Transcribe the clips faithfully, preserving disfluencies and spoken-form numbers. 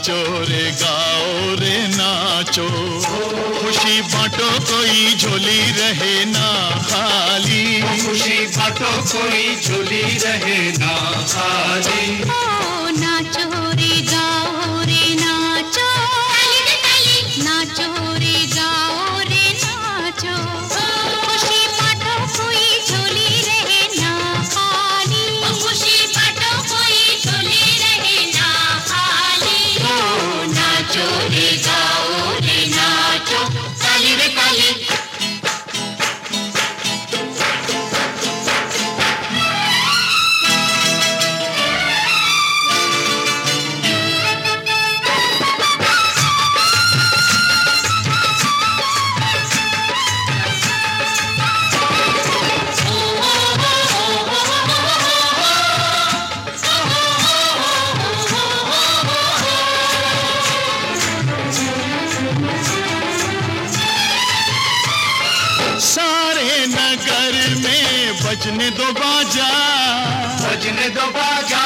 नाचो रे गाओ रे नाचो, खुशी बांटो कोई झोली रहे ना खाली, खुशी बांटो कोई झोली रहे ना खाली। ओ नाचो रे गाओ रे नाचो, नाचो रे गाओ रे नाचो, खुशी बांटो कोई झोली रहे ना खाली, खुशी बांटो कोई झोली रहे ना खाली। ओ नाचो रे गाओ रे नाचो, ताली रे ताली। सारे नगर में बजने दो बाजा, बजने दो बाजा,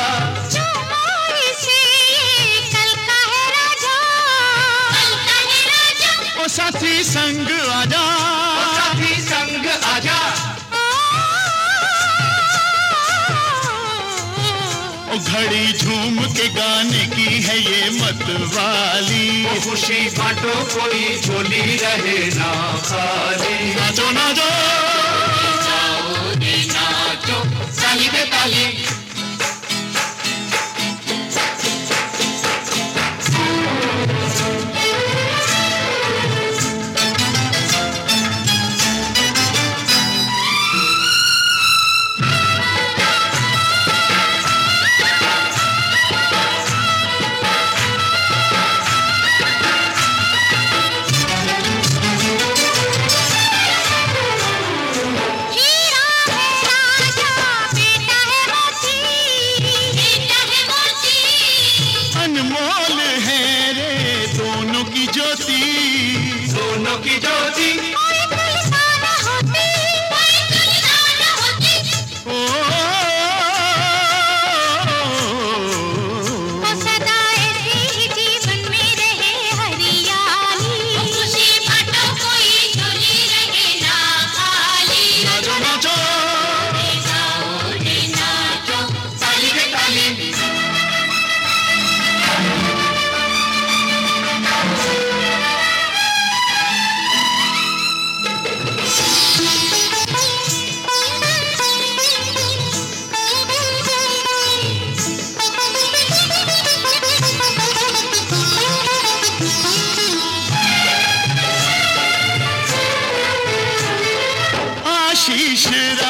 से कल का है राजा, कल का है राजा। ओ साथी संग आजा, साथी संग आजा। ओ घड़ी झूम के गाने की है ये मतवाली, खुशी बांटो कोई झोली रहे ना खाली। नाचो नाचो गाओ रे नाचो, ताली रे ताली। अनमोल है रे दोनों की ज्योति, दोनों की ज्योति। कोई तुलना न होती, कोई तुलना न होती, ओ वो सदा ऐसे ही जीवन में रहे हरियाली, खुशी बांटो कोई झोली रहे ना खाली। नाचो नाचो रे गाओ रे नाचो, ताली रे ताली। आशीष